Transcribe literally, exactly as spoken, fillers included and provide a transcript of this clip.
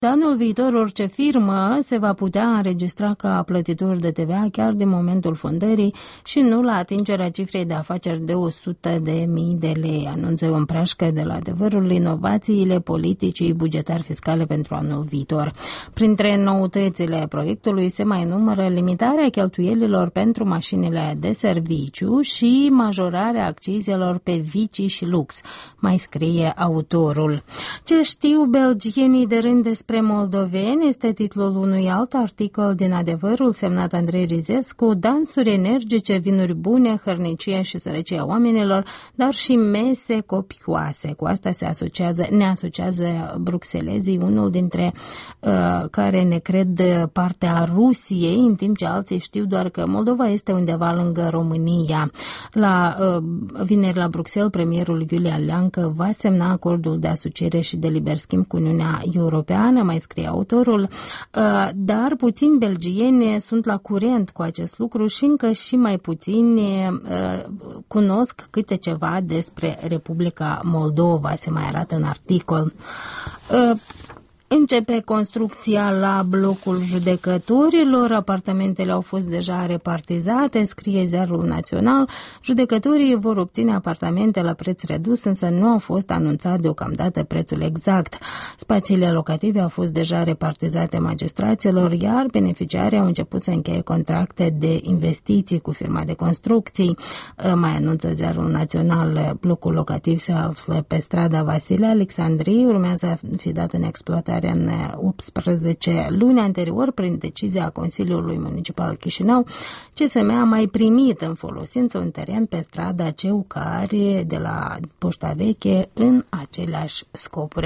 De anul viitor, orice firmă se va putea înregistra ca plătitor de T V A chiar din momentul fondării și nu la atingerea cifrei de afaceri de o sută de mii de lei, anunță Ion Prașcă de la Adevărul inovațiile politicii bugetar-fiscale pentru anul viitor. Printre noutățile proiectului se mai numără limitarea cheltuielilor pentru mașinile de serviciu și majorarea accizelor pe vicii și lux, mai scrie autorul. Ce știu belgienii de rând despre moldoveni este titlul unui alt articol din Adevărul semnat Andrei Rizescu, dansuri energice, vinuri bune, hărnicia și sărăcia oamenilor, dar și mese copioase. Cu asta se asociază, ne asociază bruxelezii, unul dintre uh, care ne cred partea Rusiei, în timp ce alții știu doar că Moldova este undeva lângă România. La uh, vineri la Bruxelles, premierul Iulian Leancă va semna acordul de asociere și de liber schimb cu Uniunea Europeană, mai scrie autorul, dar puțini belgieni sunt la curent cu acest lucru și încă și mai puțini cunosc câte ceva despre Republica Moldova, se mai arată în articol. Începe construcția la blocul judecătorilor, apartamentele au fost deja repartizate, scrie Ziarul Național. Judecătorii vor obține apartamente la preț redus, însă nu a fost anunțat deocamdată prețul exact. Spațiile locative au fost deja repartizate magistraților, iar beneficiarii au început să încheie contracte de investiții cu firma de construcții. Mai anunță Ziarul Național, blocul locativ se află pe strada Vasile Alexandrii, urmează a fi dat în exploatare în optsprezece luni. Anterior, prin decizia Consiliului Municipal Chișinău, C S M a mai primit în folosință un teren pe strada Ceucari de la Poșta Veche în aceleași scopuri.